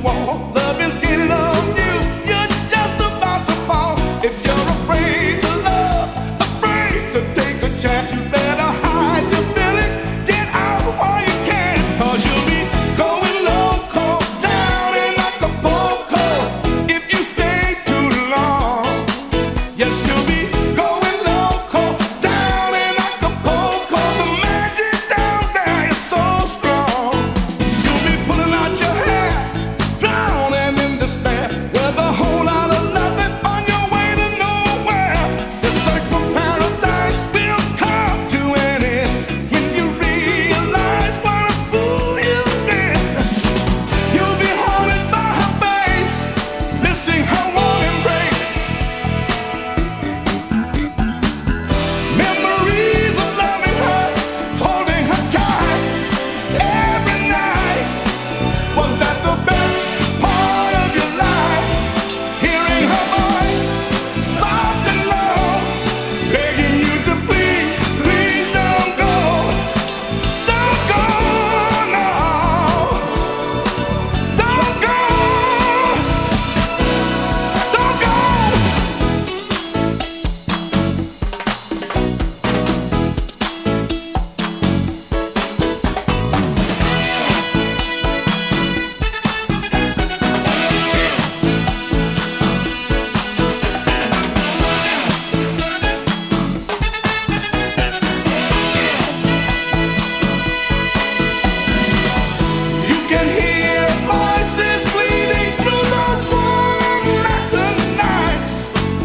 wall. Love is getting on you. You're just about to fall. If you're afraid to love, afraid to take a chance, you better hide your feeling. Get out while you can, 'cause you'll be going loco down in Acapulco if you stay too long. Yes, you'll be going loco down in Acapulco. The magic down there is so strong. You'll be pulling out your hair, drowning in despair, with a whole lot of nothing on your way to nowhere. The search for paradise will come to an end when you realize what a fool you've been. You'll be haunted by her face, missing her warm embrace. Memories of loving her, holding her tight every night. Was that the best part of your life? Hearing her voice, soft and low, begging you to please, please don't go. Don't go, no. Don't go. Don't go. You can hear voices bleeding through those warm mountain nights.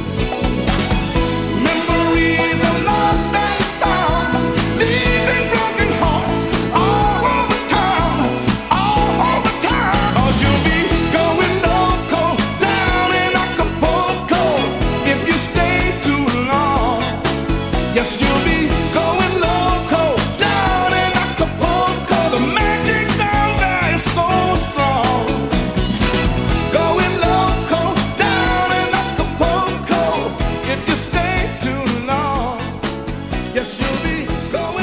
Memories are lost and found, leaving broken hearts all over town, all over town. 'Cause you'll be going loco down in Acapulco if you stay too long. Yes, you'll be going loco down in Acapulco. The magic down there is so strong. Going loco down in Acapulco if you stay too long. Yes, you'll be going